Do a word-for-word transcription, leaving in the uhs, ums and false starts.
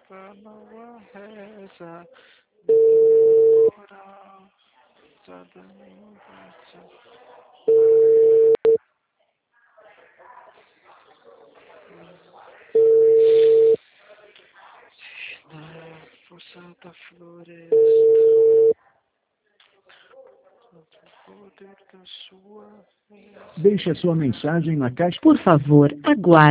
Não reza, moral, sada na força da floresta, o poder da sua. Deixe a sua mensagem na caixa. Por favor, aguarde.